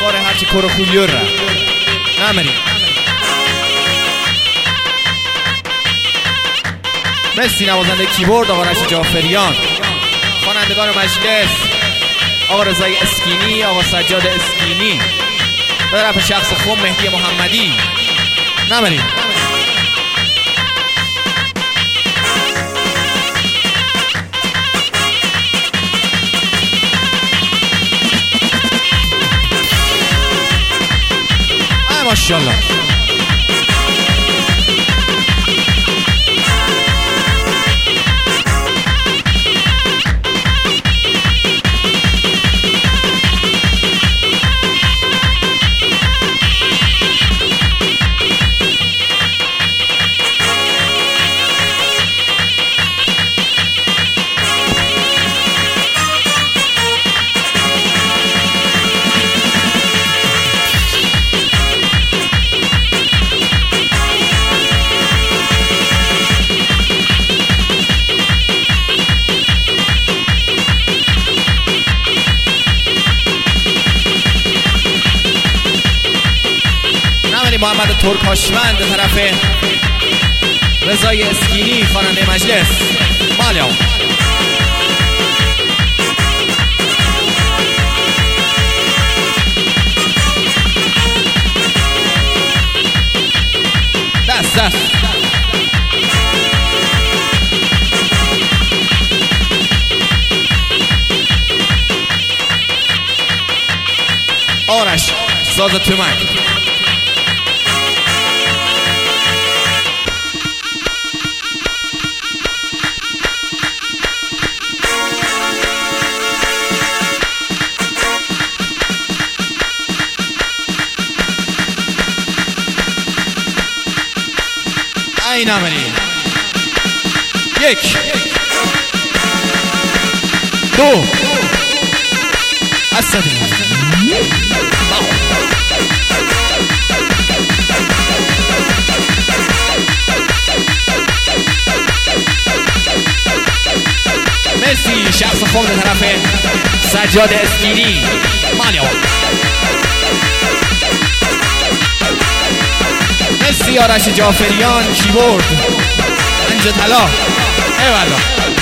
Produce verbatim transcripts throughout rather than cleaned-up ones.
باره هرچی کورو خویور را نمریم. مرسی نوازنده کیبورد آقا رشید جعفریان، خوانندگان مجلس آقا رضای اسکینی، آقا سجاد اسکینی، به طرف شخص خوب مهدی محمدی نمریم. ماشاءالله. محمد ترکاشوند به طرف رضای اسکینی خواننده مجلس مالیا. دست دست آرش ساز تومک. این عملی یک دو اسدی مرسی شخص خوب به طرف سجاد اسکینی مالیا. مرسی آرش جعفریان کیبورد انج طلا. ایوالا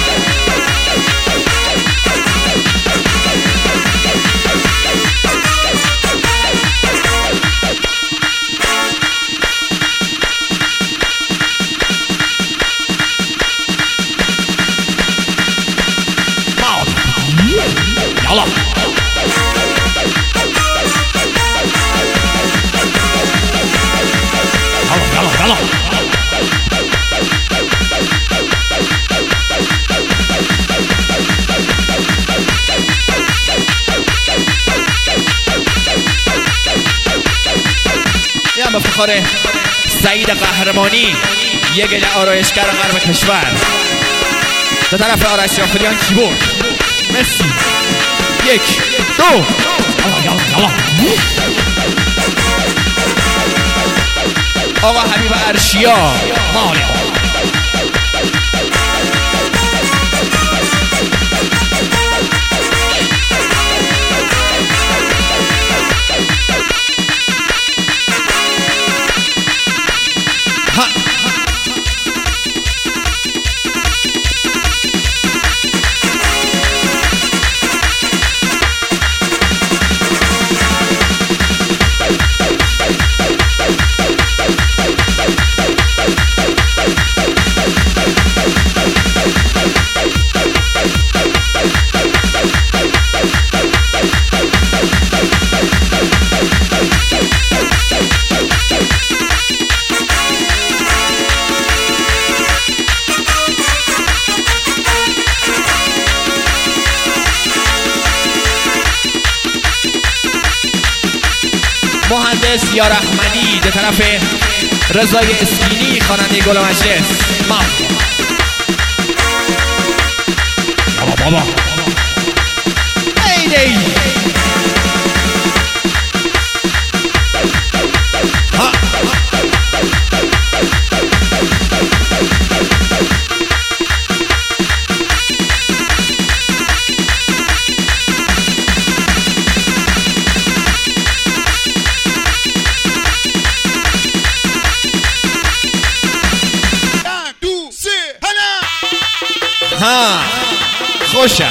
یالا يلا يلا يا مفتخر سعید قهرمانی یک آرایشگر غرب کشور به طرف آرش جعفریان کیبورد. مرسی یک دو یلا یلا یلا آقا حبیب ارشیا مالیا. مهندس یار احمدی به طرف رضای اسکینی خواننده گل مجلس ما. بابا بابا ای دی ها ها خوشه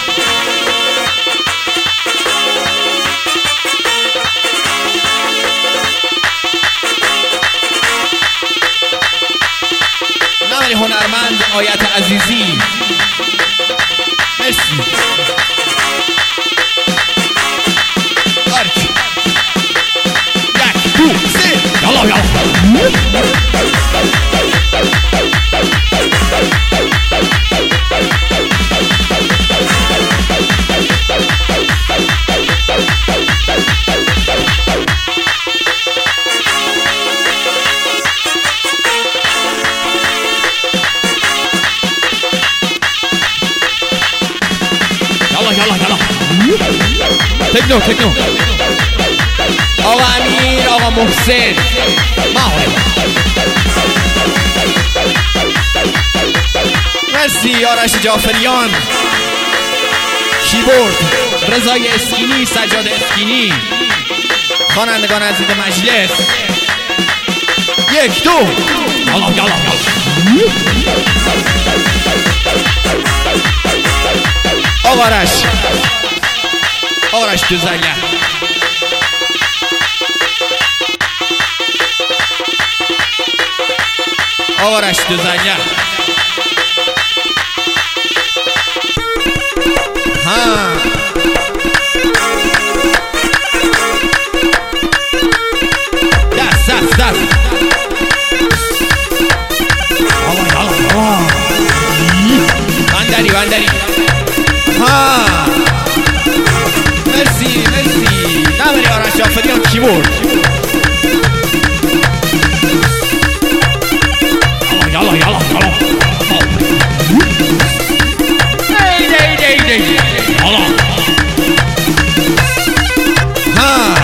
نمری هنرمند آیت عزیزی مرسی آرک یک دو سه یالا یالا تکنو تکنو آقا امیر آقا محسن ماهره مرسی آرش جعفریان کیبورد رضای اسکینی سجاد اسکینی خوانندگان عزیز مجلس یک دو یالا یالا یالا آقا آرش آرش دوزنگه آرش دوزنگه ها دست دست دست آلا یالا آلا بندری بندری ها مرسی مرسی نمری آرش جعفریان کیبورد یالا یالا یالا دی دی دی دی یالا ها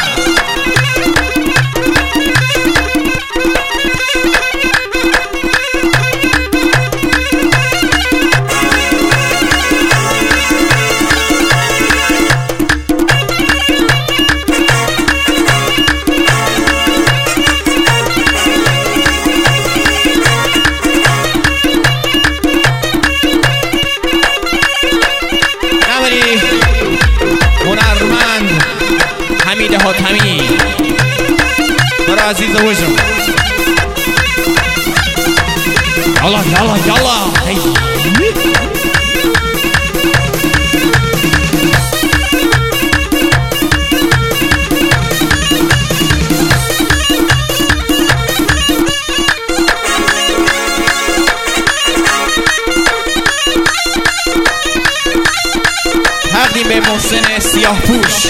هنرمند حمید حاتمی برای عزیز وجم یالا یالا یالا تقدیم به محسن سیاه پوش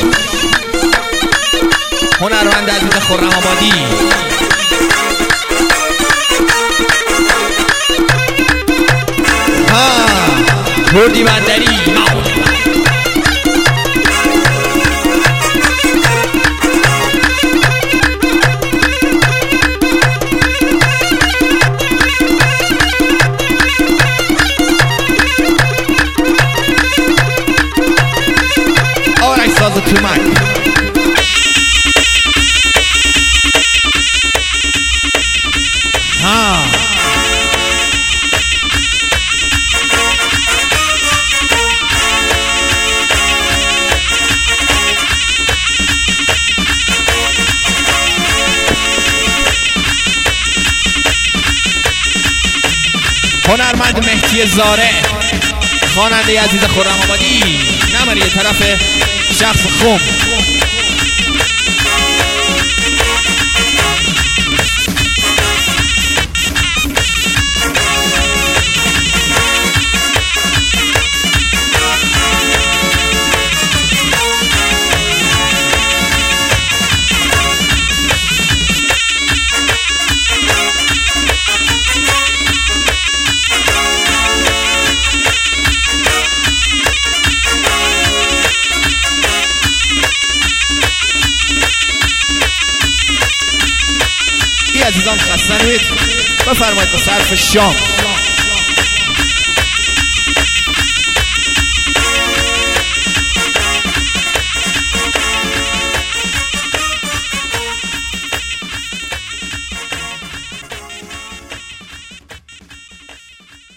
هنرمند عزیز خرم آبادی ها بردی بندری آرش ساز تومک ها هنرمند مهدی زاره خواننده عزیز خرم آبادی نمری طرف شخص خوب عزیزان خسته نید بفرمایید به صرف شام